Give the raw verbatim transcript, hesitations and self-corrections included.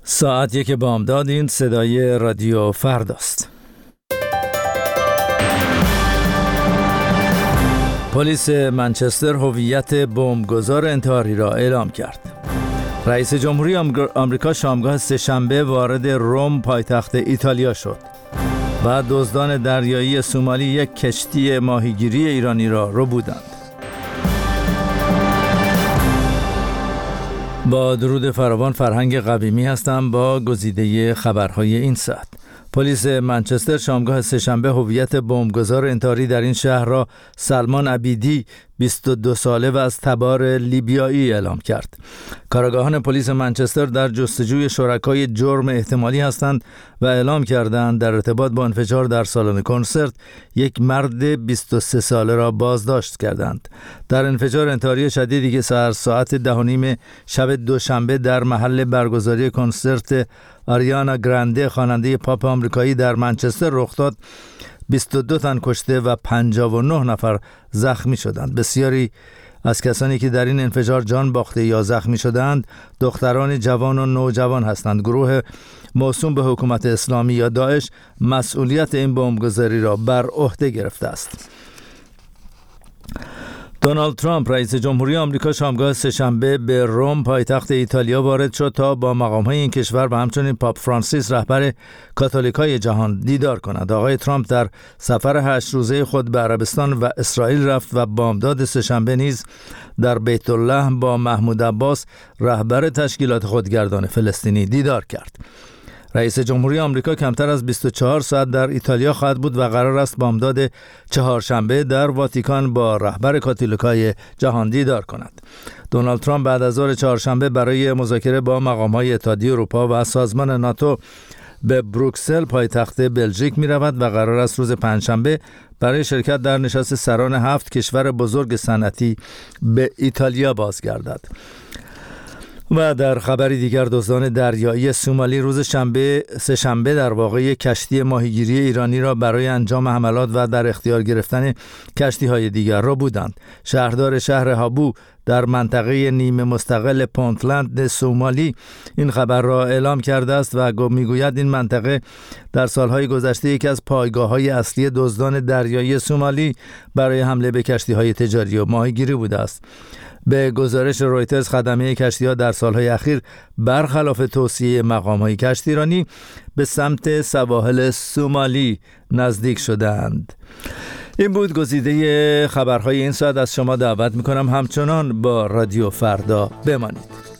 ساعت یک بامداد. این صدای رادیو فرداست. پلیس منچستر هویت بمبگذار انتحاری را اعلام کرد. رئیس جمهوری آمریکا شامگاه سه‌شنبه وارد روم پایتخت ایتالیا شد و دزدان دریایی سومالی یک کشتی ماهیگیری ایرانی را ربودند. با درود فراوان، فرهنگ قویمی هستم با گزیده خبرهای این ساعت. پلیس منچستر شامگاه سه‌شنبه هویت بمبگذار انتحاری در این شهر را سلمان عبیدی بیست و دو ساله و از تبار لیبیایی اعلام کرد. کارآگاهان پلیس منچستر در جستجوی شرکای جرم احتمالی هستند و اعلام کردند در ارتباط با انفجار در سالن کنسرت یک مرد بیست و سه ساله را بازداشت کردند. در انفجار انتحاری شدیدی که سر ساعت ده و نیم شب دوشنبه در محل برگزاری کنسرت آریانا گرانده خواننده پاپ آمریکایی در منچستر رخ داد، بیست و دو تن کشته و پنجاه و نه نفر زخمی شدند. بسیاری از کسانی که در این انفجار جان باخته یا زخمی شدند دختران جوان و نوجوان هستند. گروه موسوم به حکومت اسلامی یا داعش مسئولیت این بمبگذاری را بر عهده گرفته است. دونالد ترامپ رئیس جمهوری آمریکا شامگاه سه‌شنبه به روم پایتخت ایتالیا وارد شد تا با مقام‌های این کشور و همچنین پاپ فرانسیس رهبر کاتولیکای جهان دیدار کند. آقای ترامپ در سفر هشت روزه خود به عربستان و اسرائیل رفت و بامداد سه‌شنبه نیز در بیت الله با محمود عباس رهبر تشکیلات خودگردان فلسطینی دیدار کرد. رئیس جمهوری آمریکا کمتر از بیست و چهار ساعت در ایتالیا خواهد بود و قرار است بامداد چهارشنبه در واتیکان با رهبر کاتولیکای جهان دیدار کند. دونالد ترامپ بعد از ظهر چهارشنبه برای مذاکره با مقام‌های اتحادیه اروپا و سازمان ناتو به بروکسل پایتخت بلژیک می رود و قرار است روز پنجشنبه برای شرکت در نشست سران هفت کشور بزرگ صنعتی به ایتالیا بازگردد. و در خبری دیگر، دزدان دریایی سومالی روز شنبه سه شنبه در واقع کشتی ماهیگیری ایرانی را برای انجام حملات و در اختیار گرفتن کشتی‌های دیگر را بودند. شهردار شهر هابو در منطقه نیمه مستقل پونتلند سومالی این خبر را اعلام کرده است و میگوید این منطقه در سالهای گذشته یکی از پایگاه‌های اصلی دزدان دریایی سومالی برای حمله به کشتی‌های تجاری و ماهیگیری بوده است. به گزارش رویترز خدمه کشتی‌ها در سالهای اخیر برخلاف توصیه مقام‌های کشتیرانی به سمت سواحل سومالی نزدیک شدند. این بود گزیده خبرهای این ساعت. از شما دعوت می‌کنم همچنان با رادیو فردا بمانید.